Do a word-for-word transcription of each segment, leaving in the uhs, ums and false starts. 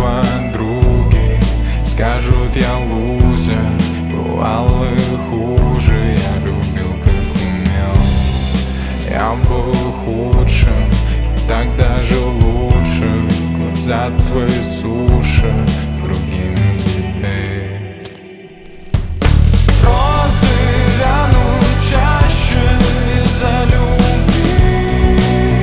подруги скажут, я лузер. Бывало хуже, я любил как умел. Я был худшим, так даже лучше. Глаза твои суше, с другими теперь. Розы вянут чаще из-за любви.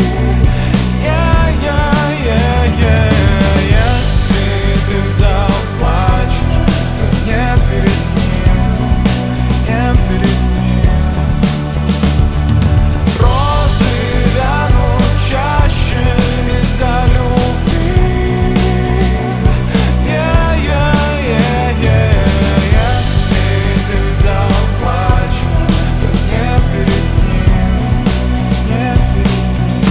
Yeah-yeah-yeah-yeah. Если ты заплачешь, то не перед ним, не перед ним. Розы вянут чаще из-за любви. Yeah-yeah-yeah-yeah. Если ты заплачешь, то не перед ним, не перед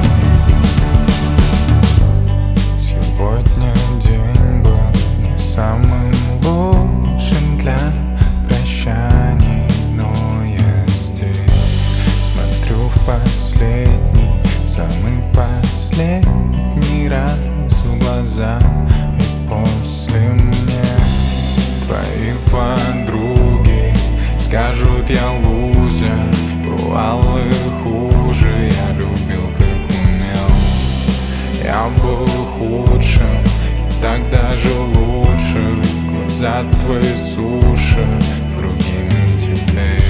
ним. Сегодня день был не самым лучшим для прощаний, но я здесь смотрю в последний, самый последний раз в глаза. И после мне твои подруги скажут, я лузер. Бывало хуже, я любил как умел. Я был худшим, так даже лучше. Глаза твои суше, с другими теперь.